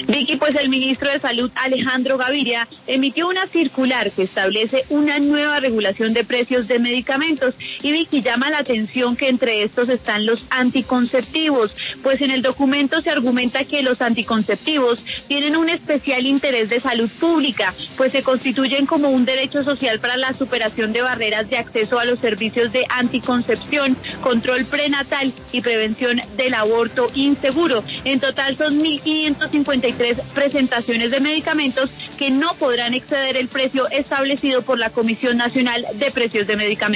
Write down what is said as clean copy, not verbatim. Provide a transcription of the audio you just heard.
Vicky, pues el ministro de Salud, Alejandro Gaviria, emitió una circular que establece una nueva regulación de precios de medicamentos. Y Vicky, llama la atención que entre estos están los anticonceptivos, pues en el documento se argumenta que los anticonceptivos tienen un especial interés de salud pública, pues se constituyen como un derecho social para la superación de barreras de acceso a los servicios de anticoncepción, control prenatal y prevención del aborto inseguro. En total son 1.553 presentaciones de medicamentos que no podrán exceder el precio establecido por la Comisión Nacional de Precios de Medicamentos.